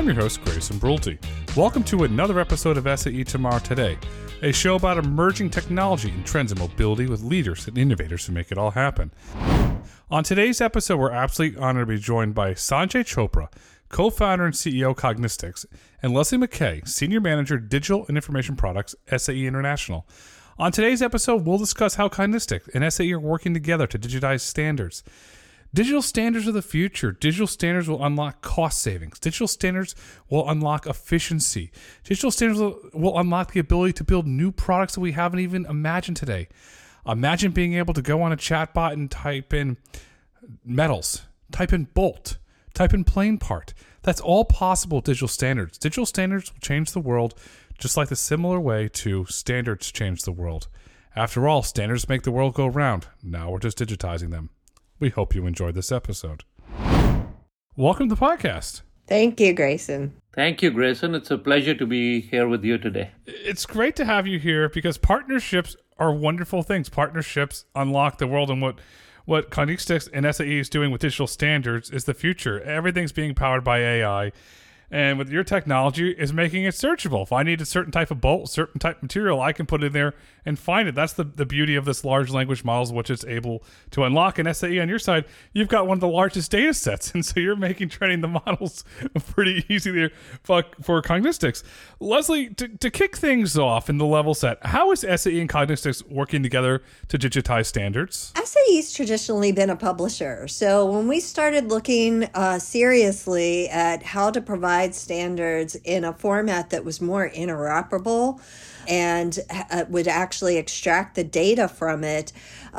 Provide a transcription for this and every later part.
I'm your host, Grayson Brulte. Welcome to another episode of SAE Tomorrow Today, a show about emerging technology and trends in mobility with leaders and innovators who make it all happen. On today's episode, we're absolutely honored to be joined by Sanjay Chopra, co-founder and CEO Cognistics, and Leslie McKay, Senior Manager, Digital and Information Products, SAE International. On today's episode, we'll discuss how Cognistics and SAE are working together to digitize standards. Digital standards are the future. Digital standards will unlock cost savings. Digital standards will unlock efficiency. Digital standards will unlock the ability to build new products that we haven't even imagined today. Imagine being able to go on a chatbot and type in metals, type in bolt, type in plane part. That's all possible with digital standards. Digital standards will change the world just like the similar way to standards change the world. After all, standards make the world go round. Now we're just digitizing them. We hope you enjoyed this episode. Welcome to the podcast. Thank you, Grayson. Thank you, Grayson. It's a pleasure to be here with you today. It's great to have you here because partnerships are wonderful things. Partnerships unlock the world, and what Cognistics and SAE is doing with digital standards is the future. Everything's being powered by AI. And with your technology is making it searchable. If I need a certain type of bolt, certain type of material, I can put it in there and find it. That's the beauty of this large language models, which it's able to unlock. And SAE on your side, you've got one of the largest data sets. And so you're making training the models pretty easy there for Cognistics. Leslie, to kick things off in the level set, how is SAE and Cognistics working together to digitize standards? SAE's traditionally been a publisher. So when we started looking seriously at how to provide standards in a format that was more interoperable and would actually extract the data from it,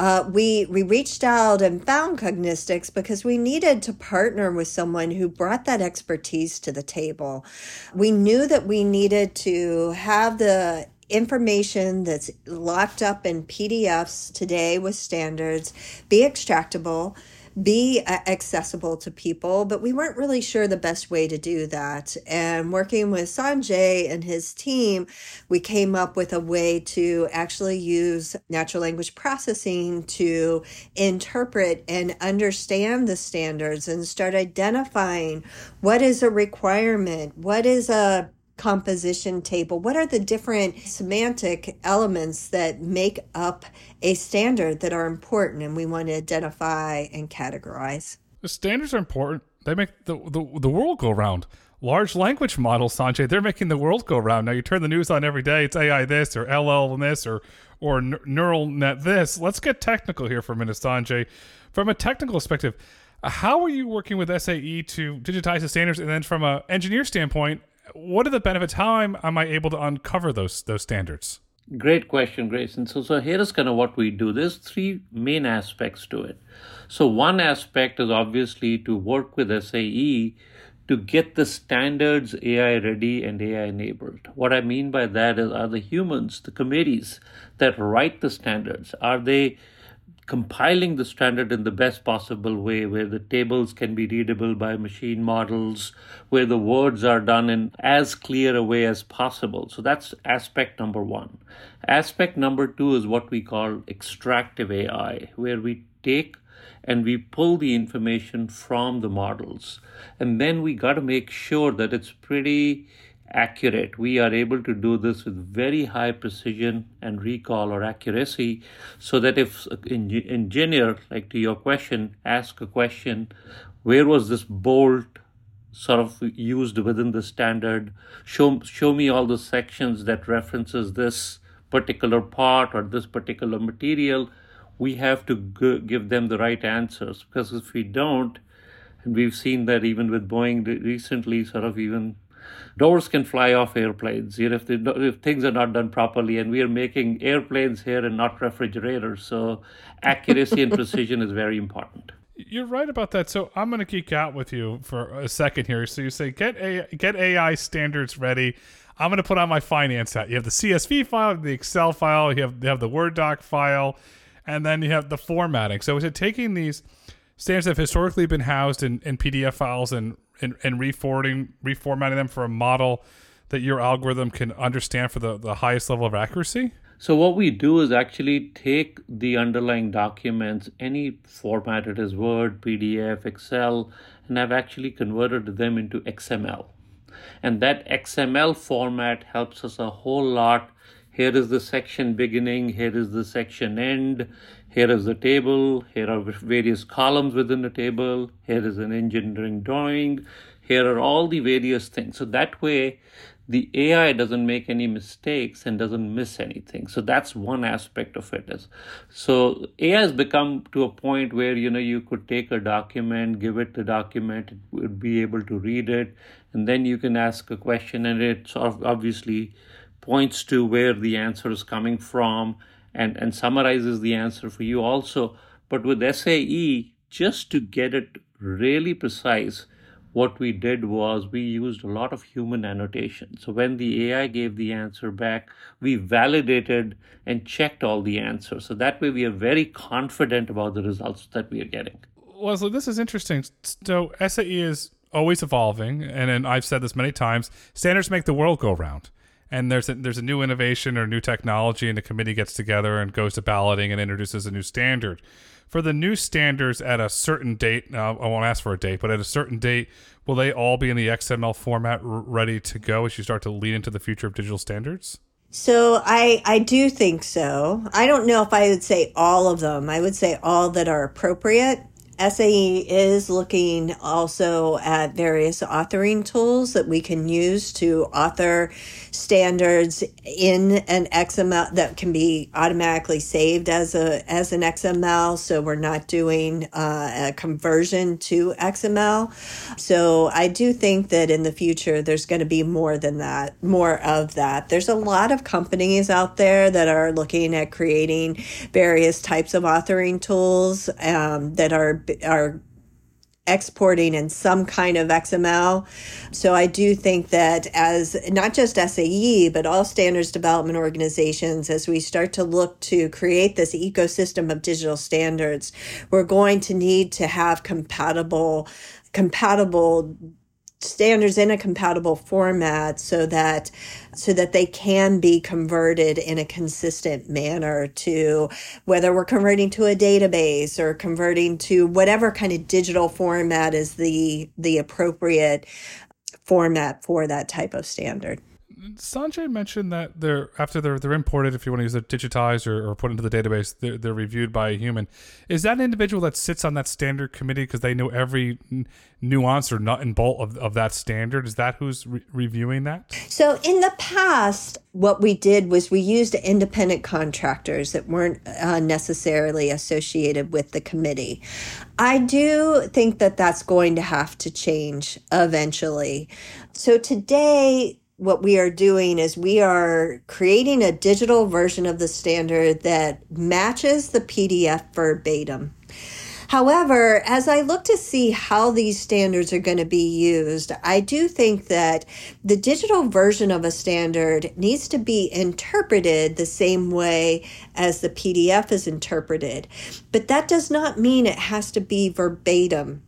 we reached out and found Cognistics because we needed to partner with someone who brought that expertise to the table. We knew that we needed to have the information that's locked up in PDFs today with standards be extractable, be accessible to people, but we weren't really sure the best way to do that. And working with Sanjay and his team, we came up with a way to actually use natural language processing to interpret and understand the standards and start identifying what is a requirement, what is a composition table, what are the different semantic elements that make up a standard that are important and we want to identify and categorize. The standards are important. They make the world go round. Large language models, Sanjay, they're making the world go round. Now you turn the news on every day, it's AI this or LL this or neural net this. Let's get technical here for a minute, Sanjay. From a technical perspective, how are you working with SAE to digitize the standards? And then from an engineer standpoint, what are the benefits? How am I able to uncover those standards? Great question, Grayson. So here is kind of what we do. There's three main aspects to it. So one aspect is obviously to work with SAE to get the standards AI ready and AI enabled. What I mean by that is, are the humans, the committees that write the standards, are they compiling the standard in the best possible way, where the tables can be readable by machine models, where the words are done in as clear a way as possible. So that's aspect number one. Aspect number two is what we call extractive AI, where we take and we pull the information from the models. And then we got to make sure that it's pretty accurate. We are able to do this with very high precision and recall or accuracy, so that if an engineer, like to your question, ask a question, where was this bolt sort of used within the standard? Show me all the sections that references this particular part or this particular material. We have to give them the right answers, because if we don't, and we've seen that even with Boeing recently, sort of even doors can fly off airplanes, if things are not done properly, and we are making airplanes here and not refrigerators. So accuracy and precision is very important. You're right about that. So I'm going to geek out with you for a second here. So you say, get AI standards ready. I'm going to put on my finance hat. You have the CSV file, the Excel file, you have the Word doc file, and then you have the formatting. So is it taking these standards that have historically been housed in PDF files and reformatting them for a model that your algorithm can understand for the highest level of accuracy? So what we do is actually take the underlying documents, any format it is, Word, PDF, Excel, and I've actually converted them into XML. And that XML format helps us a whole lot. Here is the section beginning, here is the section end, here is the table, here are various columns within the table, here is an engineering drawing, here are all the various things. So that way, the AI doesn't make any mistakes and doesn't miss anything. So that's one aspect of it. So AI has become to a point where, you could take a document, give it the document, it would be able to read it, and then you can ask a question, and it sort of obviously points to where the answer is coming from and summarizes the answer for you also. But with SAE, just to get it really precise, what we did was we used a lot of human annotation. So when the AI gave the answer back, we validated and checked all the answers. So that way we are very confident about the results that we are getting. Leslie, this is interesting. So SAE is always evolving, and I've said this many times, standards make the world go round. And there's a new innovation or new technology, and the committee gets together and goes to balloting and introduces a new standard. For the new standards at a certain date, I won't ask for a date, but at a certain date, will they all be in the XML format ready to go as you start to lead into the future of digital standards? So I do think so. I don't know if I would say all of them. I would say all that are appropriate. SAE is looking also at various authoring tools that we can use to author standards in an XML that can be automatically saved as an XML. So we're not doing a conversion to XML. So I do think that in the future, there's going to be more of that. There's a lot of companies out there that are looking at creating various types of authoring tools that are exporting in some kind of XML. So I do think that as not just SAE, but all standards development organizations, as we start to look to create this ecosystem of digital standards, we're going to need to have compatible standards in a compatible format so that they can be converted in a consistent manner to whether we're converting to a database or converting to whatever kind of digital format is the appropriate format for that type of standard. Sanjay mentioned that after they're imported, if you want to use it digitized or put into the database, they're reviewed by a human. Is that an individual that sits on that standard committee because they know every nuance or nut and bolt of that standard? Is that who's reviewing that? So in the past, what we did was we used independent contractors that weren't necessarily associated with the committee. I do think that that's going to have to change eventually. So today, what we are doing is we are creating a digital version of the standard that matches the PDF verbatim. However, as I look to see how these standards are going to be used, I do think that the digital version of a standard needs to be interpreted the same way as the PDF is interpreted. But that does not mean it has to be verbatim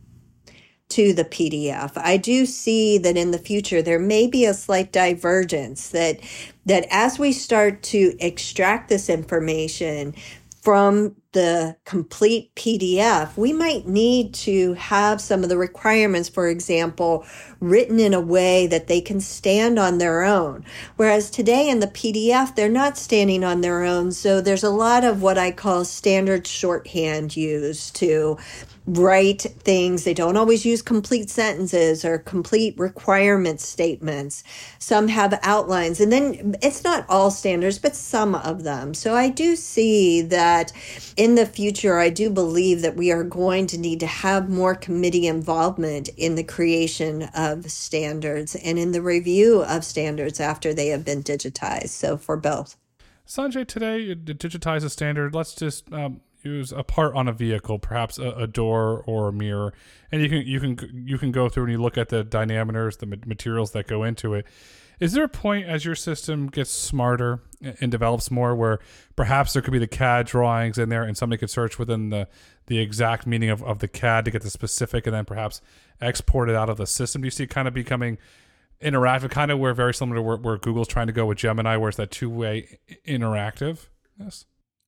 to the PDF. I do see that in the future there may be a slight divergence that as we start to extract this information from the complete PDF, we might need to have some of the requirements, for example, written in a way that they can stand on their own. Whereas today in the PDF, they're not standing on their own. So there's a lot of what I call standard shorthand used to write things. They don't always use complete sentences or complete requirement statements. Some have outlines, and then it's not all standards, but some of them. So I do see that in the future, I do believe that we are going to need to have more committee involvement in the creation of standards and in the review of standards after they have been digitized. So for both. Sanjay, today you digitize a standard. Let's just use a part on a vehicle, perhaps a door or a mirror, and you can go through and you look at the diameters, the materials that go into it. Is there a point as your system gets smarter and develops more where perhaps there could be the CAD drawings in there and somebody could search within the exact meaning of the CAD to get the specific and then perhaps export it out of the system? Do you see it kind of becoming interactive, kind of where very similar to where Google's trying to go with Gemini, where it's that two-way interactive? Yes.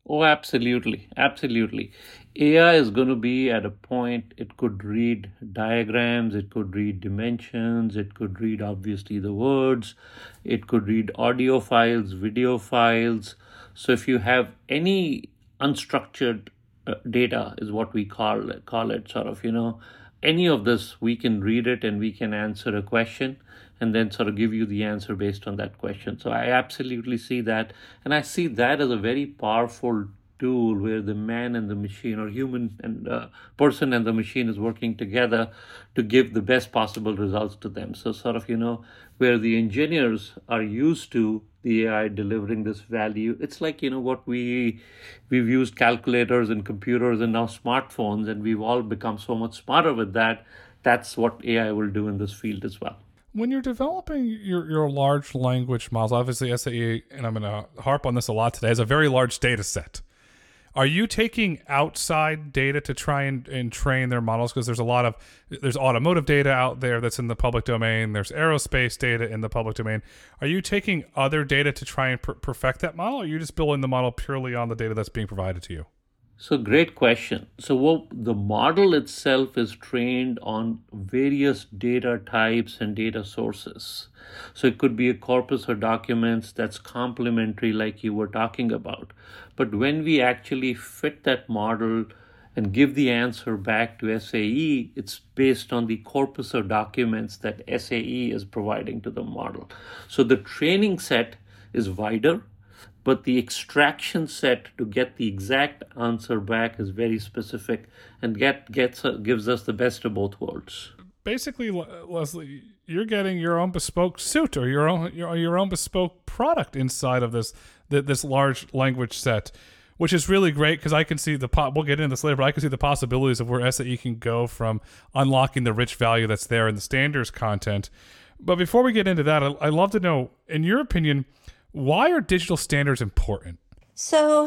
Oh, absolutely. Absolutely. AI is going to be at a point, it could read diagrams, it could read dimensions, it could read obviously the words, it could read audio files, video files. So if you have any unstructured data, is what we call it, sort of, any of this, we can read it and we can answer a question and then sort of give you the answer based on that question. So I absolutely see that. And I see that as a very powerful tool where the man and the machine, or human and person and the machine, is working together to give the best possible results to them. So sort of, where the engineers are used to the AI delivering this value, it's like, what we've used calculators and computers and now smartphones, and we've all become so much smarter with that. That's what AI will do in this field as well. When you're developing your large language models, obviously SAE, and I'm going to harp on this a lot today, is a very large data set. Are you taking outside data to try and train their models? Because there's automotive data out there that's in the public domain. There's aerospace data in the public domain. Are you taking other data to try and perfect that model? Or are you just building the model purely on the data that's being provided to you? So great question. So what the model itself is trained on various data types and data sources. So it could be a corpus of documents that's complementary, like you were talking about. But when we actually fit that model and give the answer back to SAE, it's based on the corpus of documents that SAE is providing to the model. So the training set is wider, but the extraction set to get the exact answer back is very specific and gives us the best of both worlds. Basically, Leslie, you're getting your own bespoke suit or your own bespoke product inside of this large language set, which is really great because I can see we'll get into this later, but I can see the possibilities of where SAE can go from unlocking the rich value that's there in the standards content. But before we get into that, I'd love to know, in your opinion, why are digital standards important? So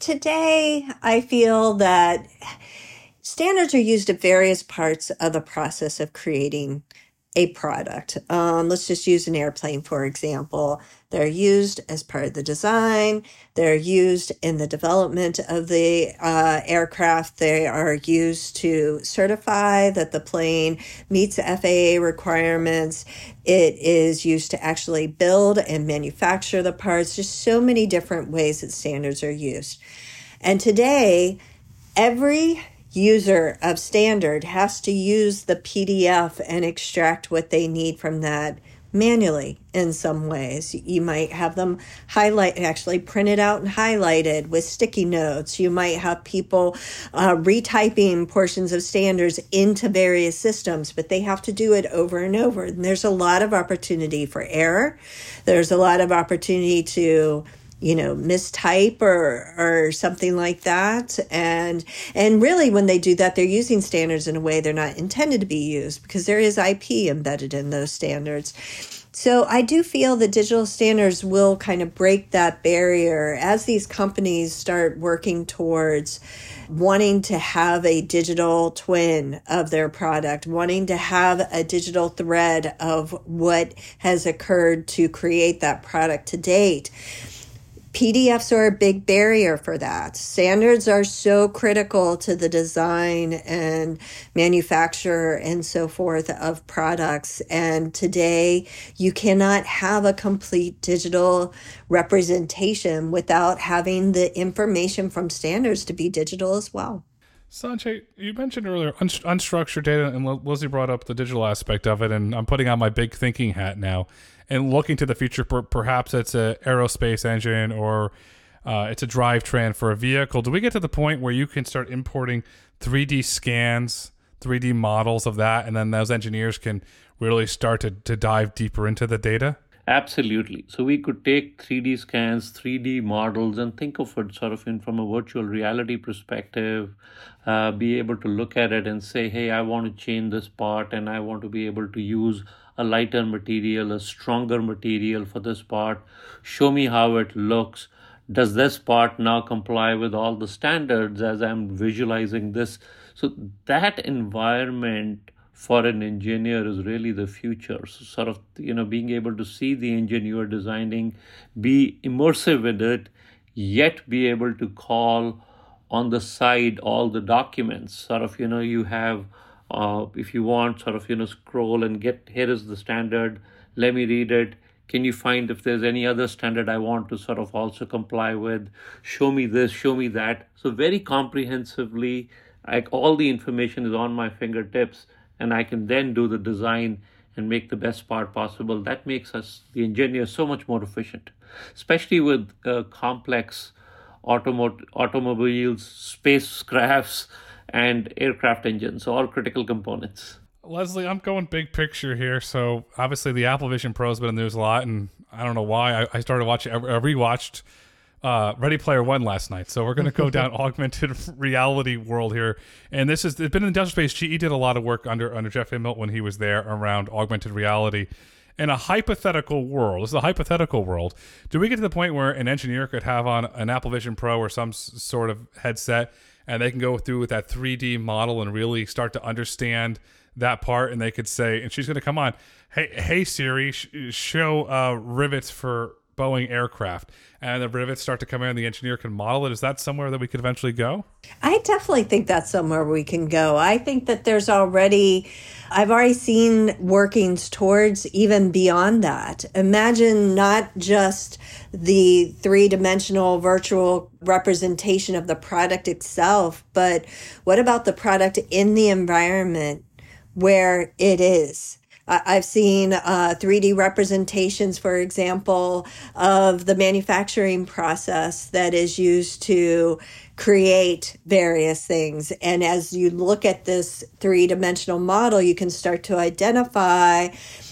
today I feel that standards are used at various parts of the process of creating a product. Let's just use an airplane, for example. They're used as part of the design. They're used in the development of the aircraft. They are used to certify that the plane meets FAA requirements. It is used to actually build and manufacture the parts. Just so many different ways that standards are used. And today, every user of standard has to use the PDF and extract what they need from that manually in some ways. You might have them actually printed out and highlighted with sticky notes. You might have people retyping portions of standards into various systems, but they have to do it over and over. And there's a lot of opportunity for error. There's a lot of opportunity to mistype or something like that. And really when they do that, they're using standards in a way they're not intended to be used because there is IP embedded in those standards. So I do feel that digital standards will kind of break that barrier as these companies start working towards wanting to have a digital twin of their product, wanting to have a digital thread of what has occurred to create that product to date. PDFs are a big barrier for that. Standards are so critical to the design and manufacture and so forth of products. And today, you cannot have a complete digital representation without having the information from standards to be digital as well. Sanjay, you mentioned earlier unstructured data, and Lizzie brought up the digital aspect of it, and I'm putting on my big thinking hat now and looking to the future. Perhaps it's an aerospace engine or it's a drivetrain for a vehicle. Do we get to the point where you can start importing 3D scans, 3D models of that, and then those engineers can really start to dive deeper into the data? Absolutely. So we could take 3D scans, 3D models, and think of it sort of from a virtual reality perspective, be able to look at it and say, hey, I want to change this part and I want to be able to use a lighter material, a stronger material for this part. Show me how it looks. Does this part now comply with all the standards as I'm visualizing this? So that environment for an engineer is really the future. So sort of, being able to see the engine you are designing, be immersive with it, yet be able to call on the side all the documents. Sort of, you have, if you want, sort of, scroll and get, here is the standard, let me read it. Can you find if there's any other standard I want to sort of also comply with? Show me this, show me that. So very comprehensively, like all the information is on my fingertips, and I can then do the design and make the best part possible. That makes us, the engineers, so much more efficient, especially with complex automobiles, spacecrafts, and aircraft engines, all critical components. Leslie, I'm going big picture here. So obviously the Apple Vision Pro's been in the news a lot, and I don't know why. I started watching, I rewatched Ready Player One last night. So we're going to go down augmented reality world here. And this is, it's been in industrial space. GE did a lot of work under Jeff Immelt when he was there around augmented reality. In a hypothetical world, this is a hypothetical world, do we get to the point where an engineer could have on an Apple Vision Pro or some sort of headset, and they can go through with that 3D model and really start to understand that part, and they could say, and she's going to come on, hey Siri, show rivets for Boeing aircraft, and the rivets start to come in and the engineer can model it? Is that somewhere that we could eventually go? I definitely think that's somewhere we can go. I think that I've already seen workings towards even beyond that. Imagine not just the three-dimensional virtual representation of the product itself, but what about the product in the environment where it is? I've seen 3D representations, for example, of the manufacturing process that is used to create various things. And as you look at this three-dimensional model, you can start to identify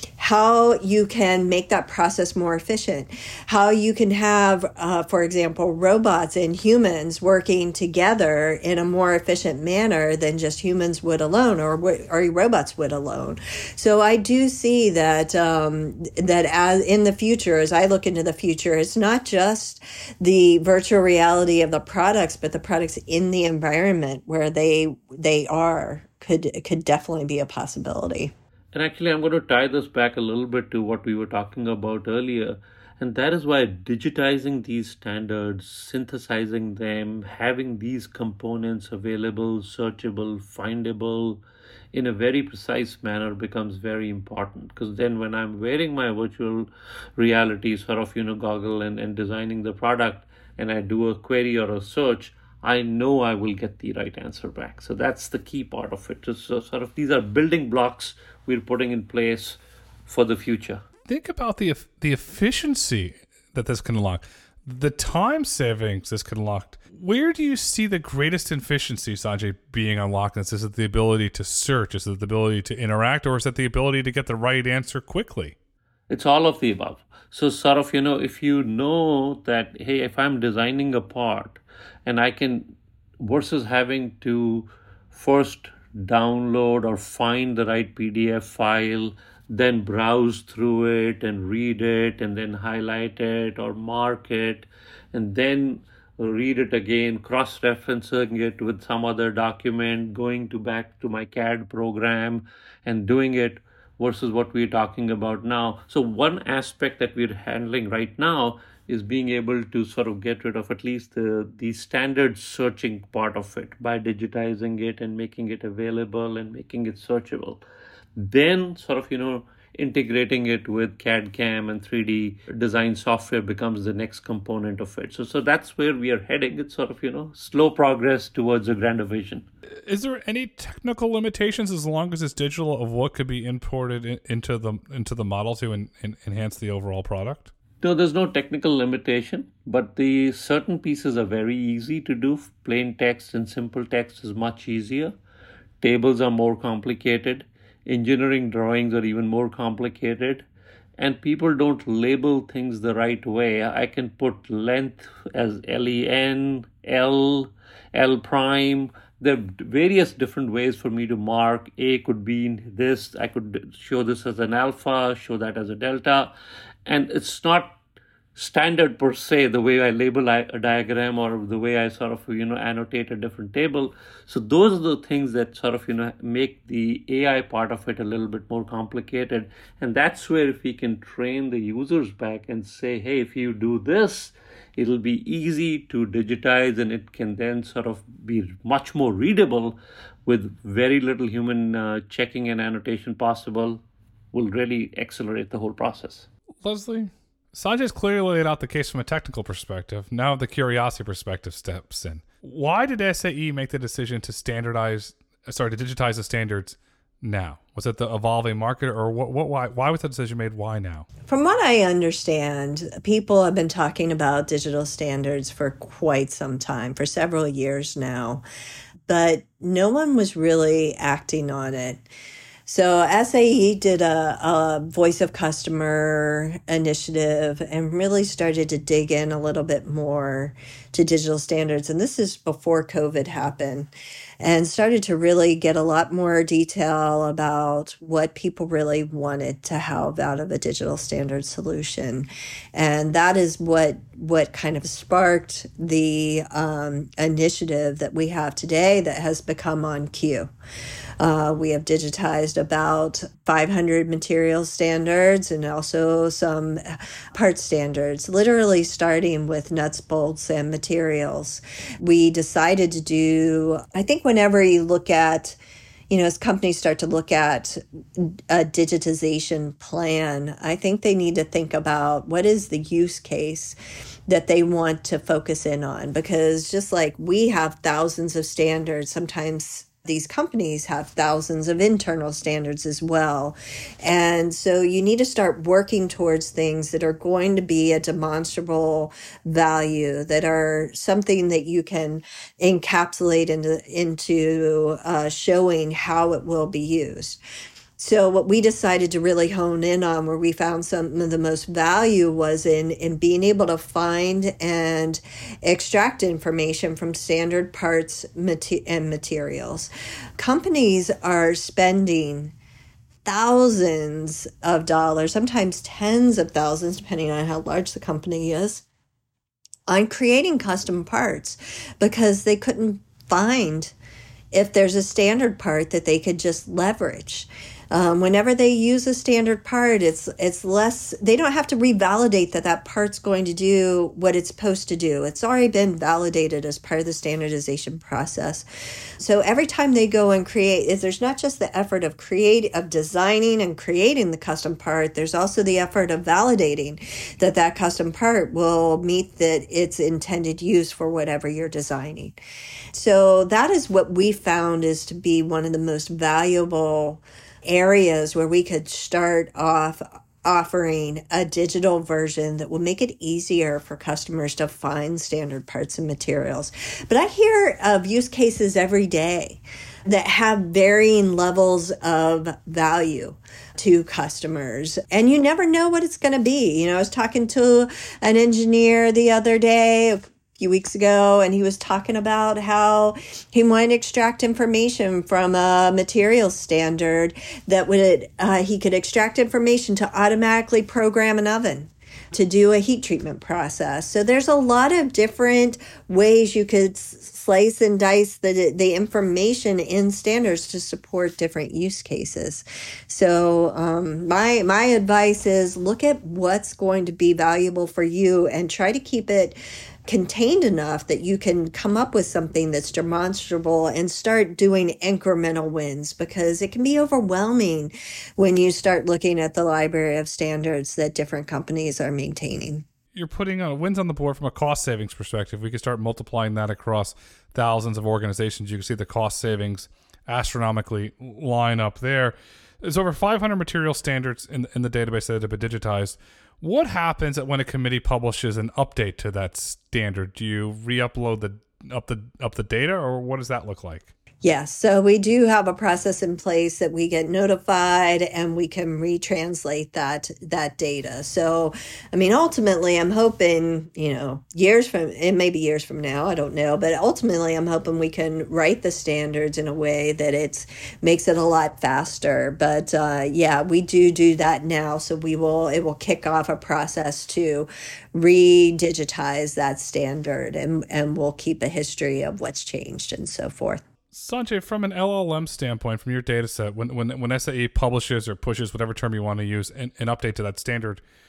how you can make that process more efficient, how you can have, for example, robots and humans working together in a more efficient manner than just humans would alone or robots would alone. So I do see that that as in the future, as I look into the future, it's not just the virtual reality of the products, but the products in the environment where they are could definitely be a possibility. And actually, I'm going to tie this back a little bit to what we were talking about earlier. And that is why digitizing these standards, synthesizing them, having these components available, searchable, findable in a very precise manner becomes very important. Because then when I'm wearing my virtual reality sort of, goggle and designing the product, and I do a query or a search, I know I will get the right answer back. So that's the key part of it. So sort of these are building blocks we're putting in place for the future. Think about the efficiency that this can unlock, the time savings this can unlock. Where do you see the greatest efficiency, Sanjay, being unlocked? Is it the ability to search? Is it the ability to interact? Or is it the ability to get the right answer quickly? It's all of the above. So sort of, if you know that, hey, if I'm designing a part and I can, versus having to first download or find the right PDF file, then browse through it and read it and then highlight it or mark it and then read it again, cross-referencing it with some other document, going back to my CAD program and doing it versus what we're talking about now. So one aspect that we're handling right now is being able to sort of get rid of at least the standard searching part of it by digitizing it and making it available and making it searchable. Then sort of, integrating it with CAD CAM and 3D design software becomes the next component of it. So that's where we are heading. It's sort of, slow progress towards a grander vision. Is there any technical limitations as long as it's digital of what could be imported into the model to enhance the overall product? No, there's no technical limitation, but the certain pieces are very easy to do. Plain text and simple text is much easier. Tables are more complicated. Engineering drawings are even more complicated. And people don't label things the right way. I can put length as LEN, L prime. There are various different ways for me to mark. A could be this. I could show this as an alpha, show that as a delta. And it's not standard per se, the way I label a diagram or the way I sort of, annotate a different table. So those are the things that sort of, make the AI part of it a little bit more complicated. And that's where if we can train the users back and say, hey, if you do this, it'll be easy to digitize, and it can then sort of be much more readable with very little human checking and annotation possible, will really accelerate the whole process. Leslie, Sanjay's clearly laid out the case from a technical perspective. Now the curiosity perspective steps in. Why did SAE make the decision to digitize the standards now? Was it the evolving market, or why was the decision made? Why now? From what I understand, people have been talking about digital standards for quite some time, for several years now, but no one was really acting on it. So SAE did a voice of customer initiative and really started to dig in a little bit more to digital standards. And this is before COVID happened, and started to really get a lot more detail about what people really wanted to have out of a digital standard solution. And that is what kind of sparked the initiative that we have today that has become OnQ. We have digitized about 500 material standards and also some part standards, literally starting with nuts, bolts, and materials. We decided to do, I think whenever you look at, as companies start to look at a digitization plan, I think they need to think about what is the use case that they want to focus in on. Because just like we have thousands of standards, sometimes these companies have thousands of internal standards as well. And so you need to start working towards things that are going to be a demonstrable value, that are something that you can encapsulate into showing how it will be used. So what we decided to really hone in on, where we found some of the most value, was in being able to find and extract information from standard parts and materials. Companies are spending thousands of dollars, sometimes tens of thousands, depending on how large the company is, on creating custom parts because they couldn't find if there's a standard part that they could just leverage. Whenever they use a standard part, it's less, they don't have to revalidate that part's going to do what it's supposed to do. It's already been validated as part of the standardization process. So every time they go and create, there's not just the effort of designing and creating the custom part, there's also the effort of validating that custom part will meet its intended use for whatever you're designing. So that is what we found is to be one of the most valuable areas where we could start off offering a digital version that will make it easier for customers to find standard parts and materials. But I hear of use cases every day that have varying levels of value to customers, and you never know what it's going to be. I was talking to an engineer the other day, few weeks ago, and he was talking about how he wanted to extract information from a materials standard that would he could extract information to automatically program an oven to do a heat treatment process. So there's a lot of different ways you could slice and dice the information in standards to support different use cases. So my advice is look at what's going to be valuable for you and try to keep it contained enough that you can come up with something that's demonstrable and start doing incremental wins, because it can be overwhelming when you start looking at the library of standards that different companies are maintaining. You're putting wins on the board from a cost savings perspective. We could start multiplying that across thousands of organizations. You can see the cost savings astronomically line up there. There's over 500 material standards in the database that have been digitized. What happens when a committee publishes an update to that standard? Do you re-upload the data, or what does that look like? Yes, so we do have a process in place that we get notified and we can retranslate that data. So, ultimately, I'm hoping, years from now, I don't know, but ultimately, I'm hoping we can write the standards in a way that makes it a lot faster. But we do that now. So it will kick off a process to re-digitize that standard, and we'll keep a history of what's changed and so forth. Sanjay, from an LLM standpoint, from your data set, when SAE publishes or pushes, whatever term you want to use, an update to that standard,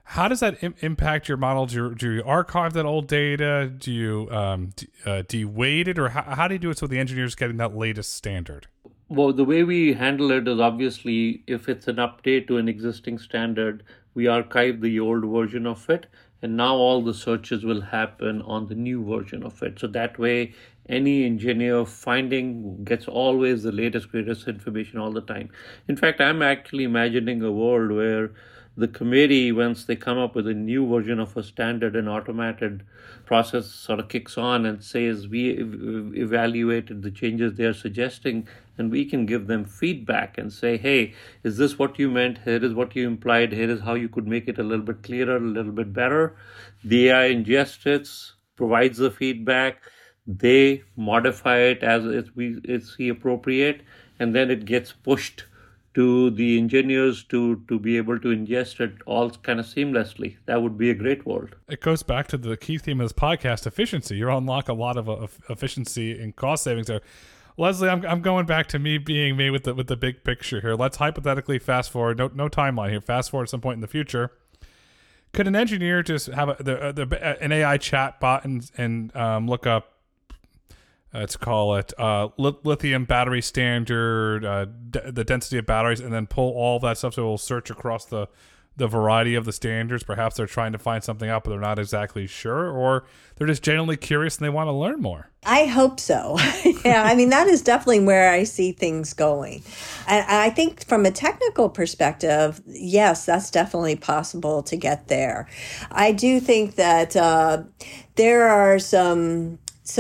How does that impact your model? Do you archive that old data? Do you de-weight it? Or how do you do it so the engineer's getting that latest standard? Well, the way we handle it is obviously if it's an update to an existing standard, we archive the old version of it, and now all the searches will happen on the new version of it. So that way, any engineer finding gets always the latest, greatest information all the time. In fact, I'm actually imagining a world where the committee, once they come up with a new version of a standard, an automated process sort of kicks on and says, we evaluated the changes they are suggesting, and we can give them feedback and say, hey, is this what you meant? Here is what you implied. Here is how you could make it a little bit clearer, a little bit better. The AI ingests it, provides the feedback. They modify it as it's appropriate, and then it gets pushed to the engineers to be able to ingest it all kind of seamlessly. That would be a great world. It goes back to the key theme of this podcast, efficiency. You unlock a lot of efficiency and cost savings there. Leslie, I'm going back to me being me with the big picture here. Let's hypothetically fast forward. No timeline here. Fast forward at some point in the future. Could an engineer just have an AI chat bot and look up, let's call it lithium battery standard, the density of batteries, and then pull all that stuff so it will search across the variety of the standards? Perhaps they're trying to find something out, but they're not exactly sure, or they're just genuinely curious and they want to learn more. I hope so. Yeah, I mean, that is definitely where I see things going. And I think from a technical perspective, yes, that's definitely possible to get there. I do think that there are some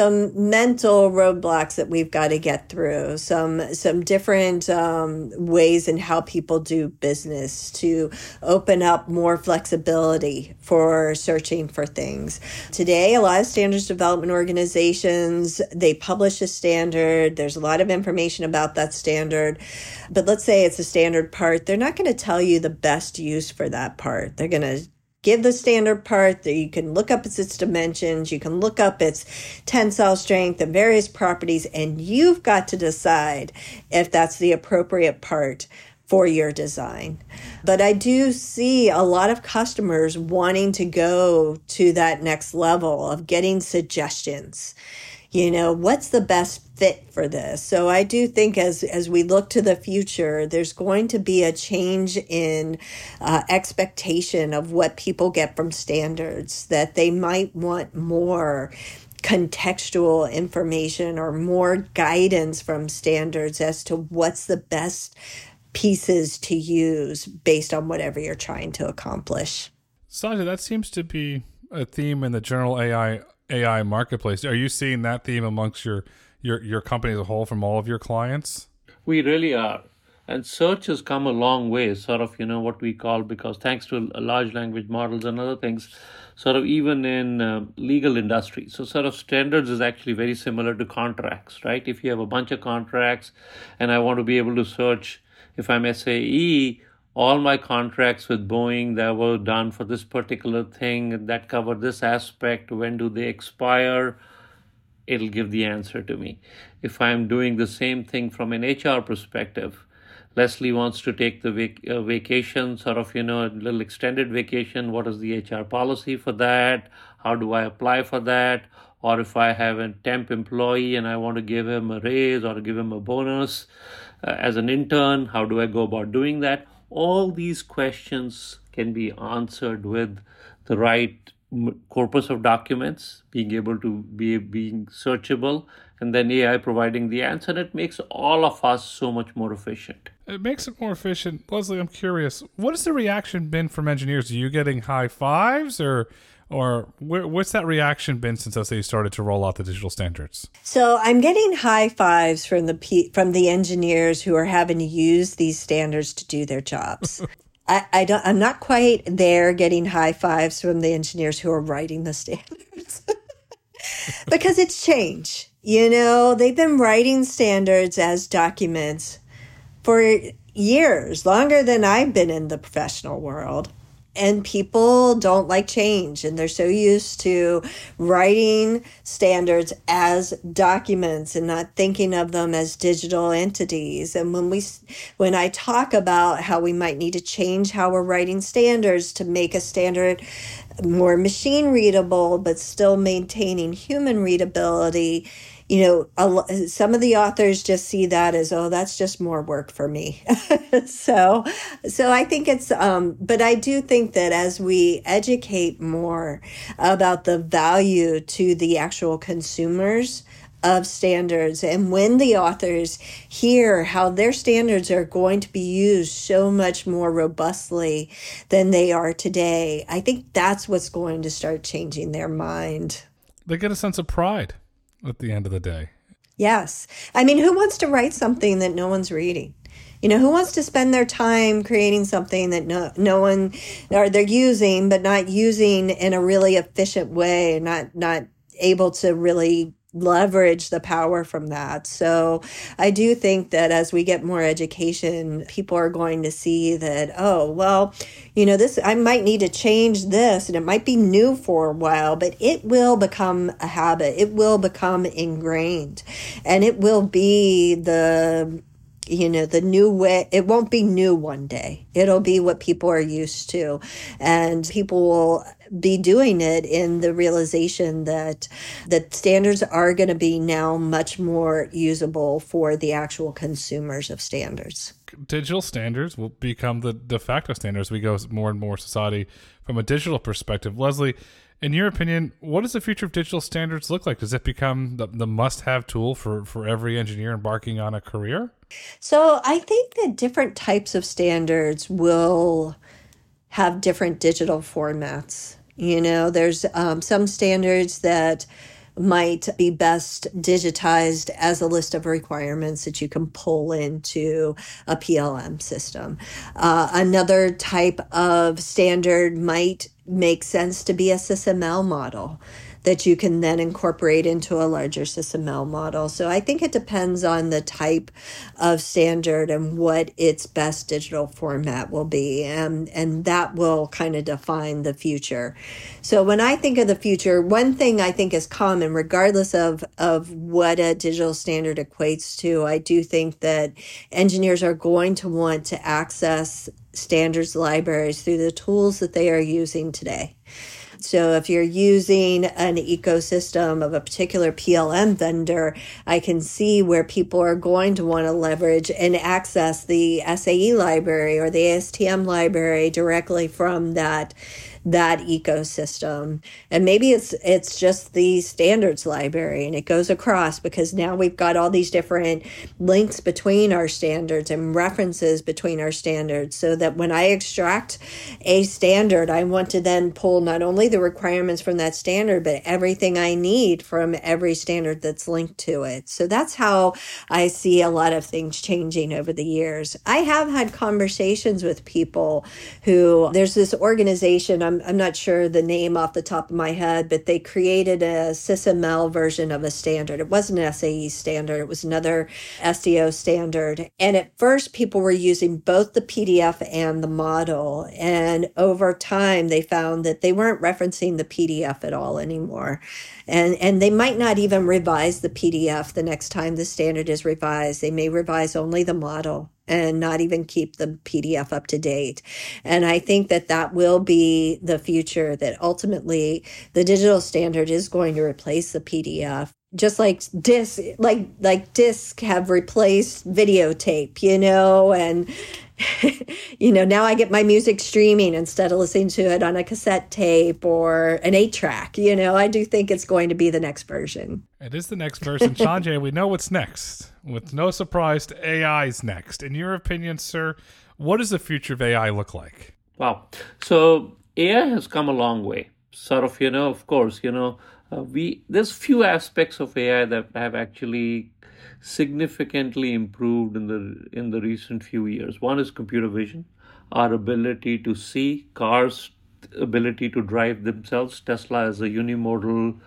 mental roadblocks that we've got to get through, some different ways in how people do business to open up more flexibility for searching for things. Today, a lot of standards development organizations, they publish a standard. There's a lot of information about that standard. But let's say it's a standard part. They're not going to tell you the best use for that part. They're going to give the standard part that you can look up its dimensions, you can look up its tensile strength and various properties, and you've got to decide if that's the appropriate part for your design. But I do see a lot of customers wanting to go to that next level of getting suggestions. You know, what's the best fit for this? So I do think as we look to the future, there's going to be a change in expectation of what people get from standards, that they might want more contextual information or more guidance from standards as to what's the best pieces to use based on whatever you're trying to accomplish. Sanjay, that seems to be a theme in the general AI marketplace. Are you seeing that theme amongst your company as a whole from all of your clients? We really are. And search has come a long way, sort of, what we call, because thanks to large language models and other things, sort of even in legal industry. So sort of standards is actually very similar to contracts, right? If you have a bunch of contracts and I want to be able to search, if I'm SAE, all my contracts with Boeing that were done for this particular thing that cover this aspect, when do they expire? It'll give the answer to me. If I'm doing the same thing from an HR perspective, Leslie wants to take the vacation, sort of, a little extended vacation. What is the HR policy for that? How do I apply for that? Or if I have a temp employee and I want to give him a raise or give him a bonus as an intern, how do I go about doing that? All these questions can be answered with the right corpus of documents, being able to being searchable, and then AI providing the answer. It makes all of us so much more efficient. It makes it more efficient. Leslie, I'm curious, what has the reaction been from engineers? Are you getting high fives or what's that reaction been since you started to roll out the digital standards? So I'm getting high fives from the engineers who are having to use these standards to do their jobs. I'm not quite there getting high fives from the engineers who are writing the standards because it's change. They've been writing standards as documents for years, longer than I've been in the professional world. And people don't like change, and they're so used to writing standards as documents and not thinking of them as digital entities. And when I talk about how we might need to change how we're writing standards to make a standard more machine readable, but still maintaining human readability, some of the authors just see that as, oh, that's just more work for me. So I think but I do think that as we educate more about the value to the actual consumers of standards, and when the authors hear how their standards are going to be used so much more robustly than they are today, I think that's what's going to start changing their mind. They get a sense of pride at the end of the day. Yes. I mean, who wants to write something that no one's reading? Who wants to spend their time creating something that no one, or they're using, but not using in a really efficient way, not able to really leverage the power from that. So I do think that as we get more education, people are going to see that, oh, well, I might need to change this, and it might be new for a while, but it will become a habit. It will become ingrained, and it will be the new way. It won't be new one day. It'll be what people are used to, and people will be doing it in the realization that standards are going to be now much more usable for the actual consumers of standards. Digital standards will become the de facto standards. We go more and more society from a digital perspective. Leslie, in your opinion, what does the future of digital standards look like? Does it become the must-have tool for every engineer embarking on a career? So I think that different types of standards will have different digital formats. There's some standards that might be best digitized as a list of requirements that you can pull into a PLM system. Another type of standard might make sense to be a SysML model that you can then incorporate into a larger SysML model. So I think it depends on the type of standard and what its best digital format will be. And that will kind of define the future. So when I think of the future, one thing I think is common, regardless of what a digital standard equates to, I do think that engineers are going to want to access standards libraries through the tools that they are using today. So if you're using an ecosystem of a particular PLM vendor, I can see where people are going to want to leverage and access the SAE library or the ASTM library directly from that ecosystem. And maybe it's just the standards library, and it goes across because now we've got all these different links between our standards and references between our standards, so that when I extract a standard, I want to then pull not only the requirements from that standard, but everything I need from every standard that's linked to it. So that's how I see a lot of things changing over the years. I have had conversations with people who, there's this organization, I'm not sure the name off the top of my head, but they created a SysML version of a standard. It wasn't an SAE standard. It was another SEO standard. And at first, people were using both the PDF and the model. And over time, they found that they weren't referencing the PDF at all anymore. And they might not even revise the PDF the next time the standard is revised. They may revise only the model and not even keep the PDF up to date. And I think that will be the future, that ultimately the digital standard is going to replace the PDF. Just like disc have replaced videotape, and now I get my music streaming instead of listening to it on a cassette tape or an 8-track. I do think it's going to be the next version. It is the next version. Sanjay, we know what's next. With no surprise, AI's next. In your opinion, sir, what does the future of AI look like? Wow. So AI has come a long way. Sort of, of course, there's few aspects of AI that have actually significantly improved in the recent few years. One is computer vision, our ability to see, cars' ability to drive themselves. Tesla is a unimodal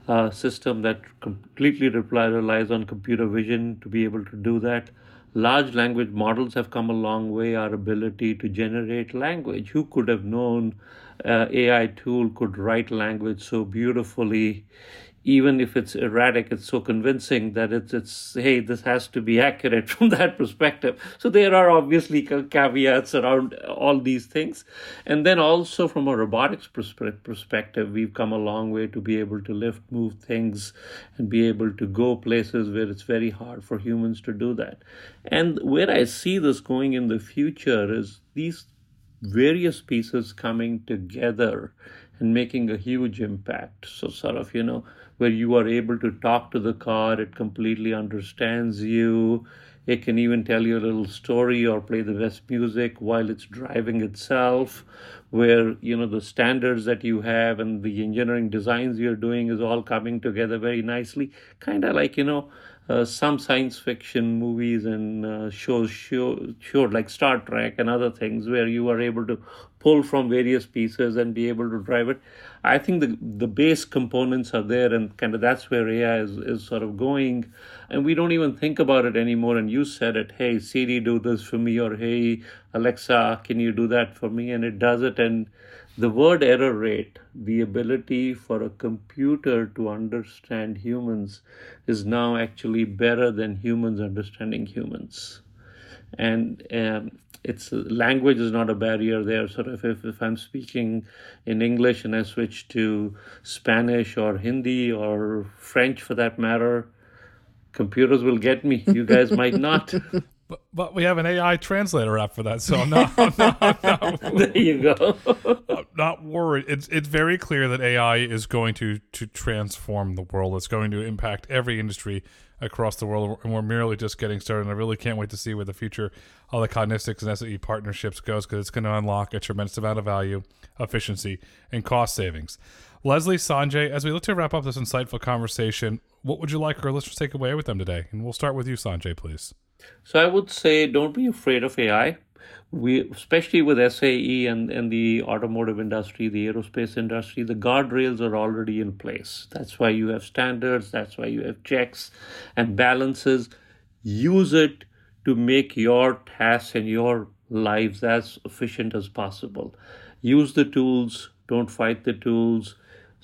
system that completely relies on computer vision to be able to do that. Large language models have come a long way. Our ability to generate language. Who could have known AI tool could write language so beautifully? Even if it's erratic, it's so convincing that it's hey, this has to be accurate from that perspective. So there are obviously caveats around all these things. And then also from a robotics perspective, we've come a long way to be able to lift, move things and be able to go places where it's very hard for humans to do that. And where I see this going in the future is these various pieces coming together and making a huge impact. So sort of, where you are able to talk to the car, it completely understands you. It can even tell you a little story or play the best music while it's driving itself, where, the standards that you have and the engineering designs you're doing is all coming together very nicely. Kind of like, some science fiction movies and shows like Star Trek and other things where you are able to pull from various pieces and be able to drive it. I think the base components are there, and kind of that's where AI is sort of going. And we don't even think about it anymore. And you said it, hey, Siri, do this for me, or hey, Alexa, can you do that for me? And it does it. And the word error rate, the ability for a computer to understand humans, is now actually better than humans understanding humans. And it's language is not a barrier there. Sort of if I'm speaking in English and I switch to Spanish or Hindi or French for that matter, computers will get me. You guys might not. But we have an AI translator app for that, so I'm not There you go. I'm not worried. It's very clear that AI is going to transform the world. It's going to impact every industry across the world, and we're merely just getting started. And I really can't wait to see where the future of the Cognistics and SAE partnerships goes, because it's going to unlock a tremendous amount of value, efficiency, and cost savings. Leslie, Sanjay, as we look to wrap up this insightful conversation, what would you like our listeners to take away with them today? And we'll start with you, Sanjay, please. So I would say don't be afraid of AI. We, especially with SAE and the automotive industry, the aerospace industry, the guardrails are already in place. That's why you have standards. That's why you have checks and balances. Use it to make your tasks and your lives as efficient as possible. Use the tools. Don't fight the tools.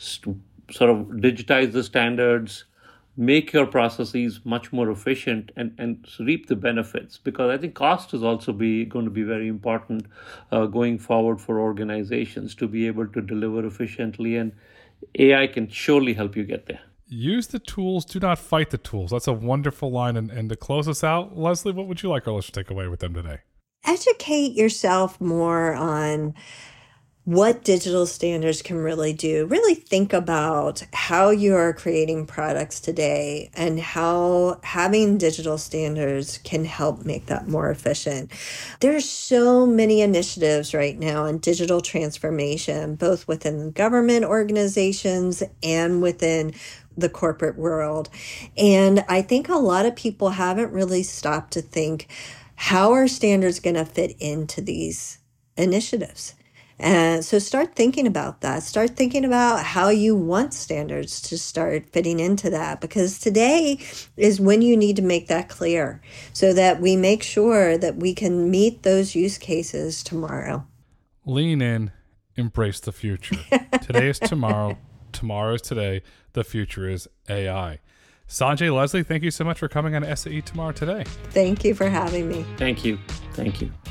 Sort of digitize the standards. Make your processes much more efficient and reap the benefits, because I think cost is also going to be very important going forward for organizations to be able to deliver efficiently, and AI can surely help you get there. Use the tools, do not fight the tools. That's a wonderful line. And to close us out, Leslie, what would you like our listeners to take away with them today? Educate yourself more on what digital standards can really do. Really think about how you are creating products today and how having digital standards can help make that more efficient. There's so many initiatives right now in digital transformation, both within government organizations and within the corporate world. And I think a lot of people haven't really stopped to think, how are standards going to fit into these initiatives? And so start thinking about that. Start thinking about how you want standards to start fitting into that, because today is when you need to make that clear so that we make sure that we can meet those use cases tomorrow. Lean in, embrace the future. Today is tomorrow. Tomorrow is today. The future is AI. Sanjay, Leslie, thank you so much for coming on SAE Tomorrow Today. Thank you for having me. Thank you. Thank you.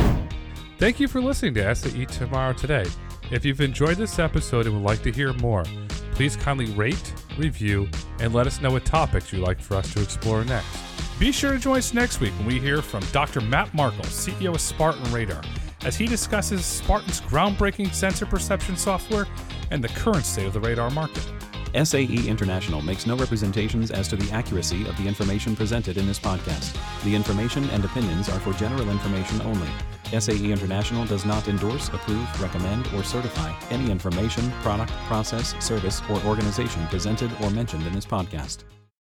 Thank you for listening to SAE Tomorrow Today. If you've enjoyed this episode and would like to hear more, please kindly rate, review, and let us know what topics you'd like for us to explore next. Be sure to join us next week when we hear from Dr. Matt Markle, CEO of Spartan Radar, as he discusses Spartan's groundbreaking sensor perception software and the current state of the radar market. SAE International makes no representations as to the accuracy of the information presented in this podcast. The information and opinions are for general information only. SAE International does not endorse, approve, recommend, or certify any information, product, process, service, or organization presented or mentioned in this podcast.